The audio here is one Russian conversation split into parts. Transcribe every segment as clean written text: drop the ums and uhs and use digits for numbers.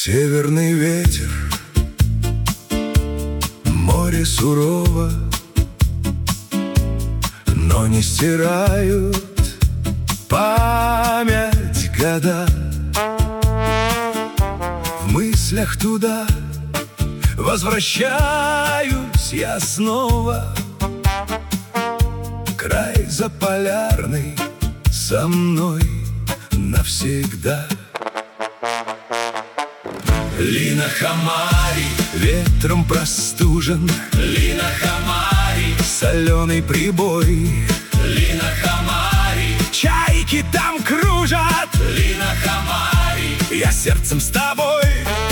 Северный ветер, море сурово, но не стирают память года. В мыслях туда возвращаюсь я снова. Край заполярный со мной навсегда. Лина Хамари ветром простужен, Лина Хамари, соленый прибой. Лина Хамари, Чайки там кружат, Лина Хамари, я сердцем с тобой.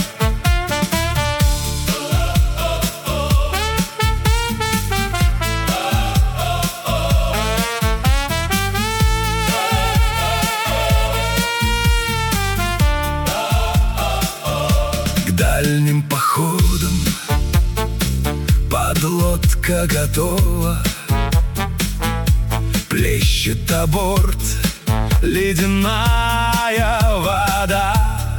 К дальним походам подлодка готова, плещет о борт ледяная вода.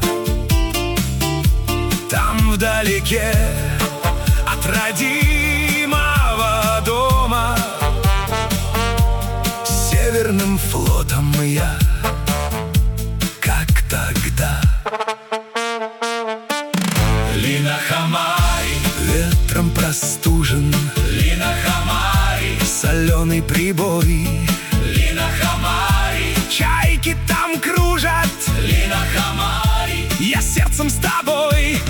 Там вдалеке от родимого дома северным флотом я, как тогда. Лина Хамари, Ветром простужен, Лина Хамари, соленый прибой. Лина Хамари, Чайки там кружат, Лина Хамари, я сердцем с тобой.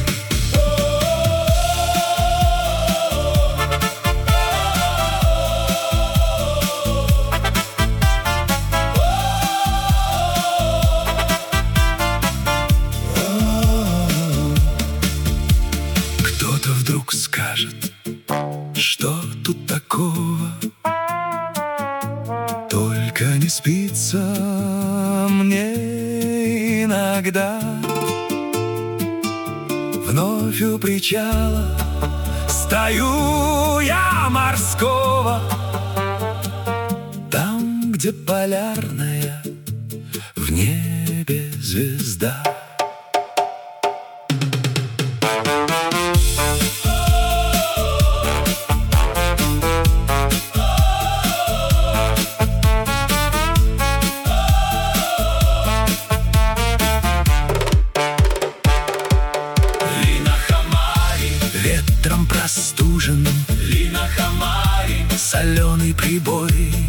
Кто-то вдруг скажет, что тут такого? Только не спится мне иногда. Вновь у причала стою я морского, там, где полярная в небе звезда. Ветром простужен, Лина Хамари, соленый прибой.